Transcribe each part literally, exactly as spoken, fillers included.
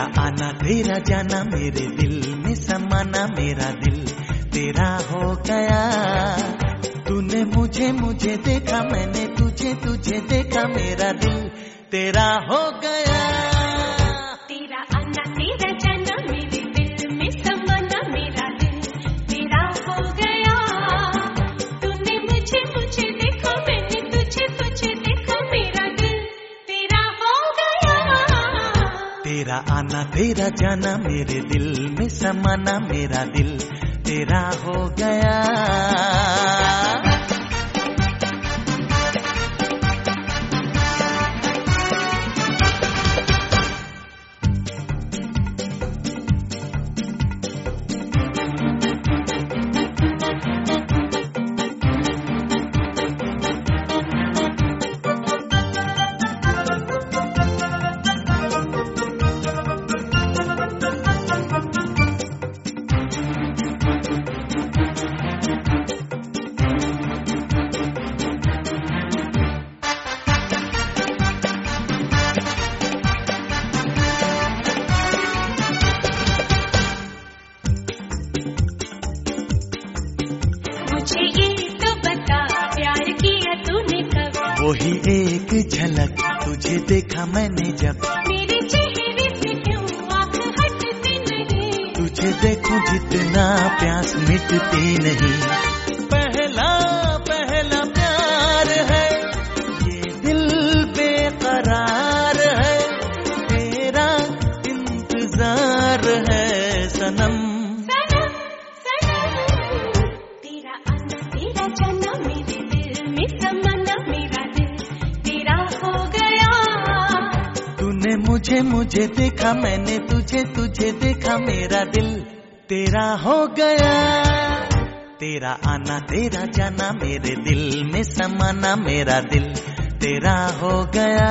आना तेरा जाना मेरे दिल में समाना, मेरा दिल तेरा हो गया। तूने मुझे मुझे देखा, मैंने तुझे तुझे देखा, मेरा दिल तेरा हो गया। तेरा आना तेरा जाना मेरे दिल में समाना, मेरा दिल तेरा हो गया। तूने मुझे मुझे देखा, मैंने तुझे तुझे देखा, मेरा दिल तेरा हो गया। तेरा आना तेरा जाना मेरे दिल में समाना, मेरा दिल तेरा हो गया। मुझे ये तो बता प्यार किया तूने कब? वही एक झलक तुझे देखा मैंने जब। मेरे चेहरे से क्यों आँख हटती नहीं? तुझे देखूं जितना प्यास मिटती नहीं। पहला पहला प्यार है, ये दिल बेकरार है, तेरा इंतजार है सनम। मुझे मुझे देखा, मैंने तुझे तुझे देखा, मेरा दिल तेरा हो गया। तेरा आना तेरा जाना मेरे दिल में समाना, मेरा दिल तेरा हो गया।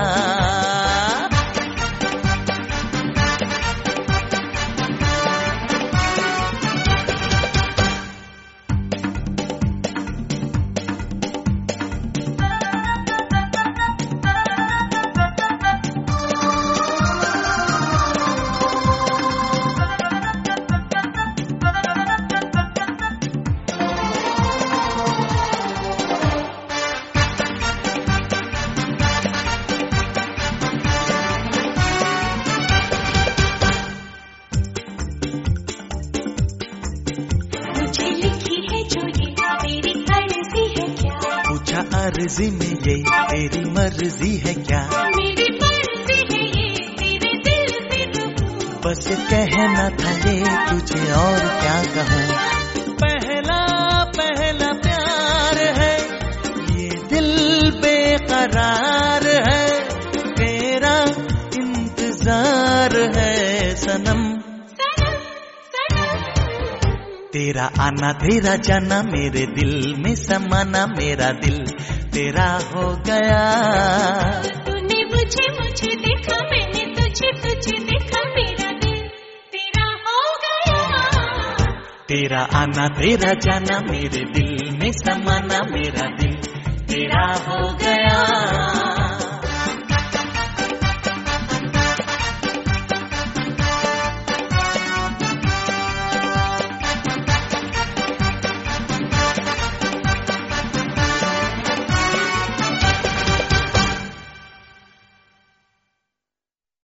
अर्जी में ये तेरी मर्जी है क्या? मेरी मर्जी है ये तेरे दिल से रूबरू। बस कहना था ये तुझे और क्या कहूँ। पहला पहला प्यार है, ये दिल बेकरार है, तेरा इंतजार है सनम। सनम सनम तेरा आना तेरा जाना मेरे दिल में समाना, मेरा दिल तेरा हो गया। तूने मुझे मुझे देखा, मैंने तुझे तुझे देखा, मेरा दिल तेरा हो गया। तेरा आना तेरा जाना मेरे दिल में समाना, मेरा दिल तेरा हो गया।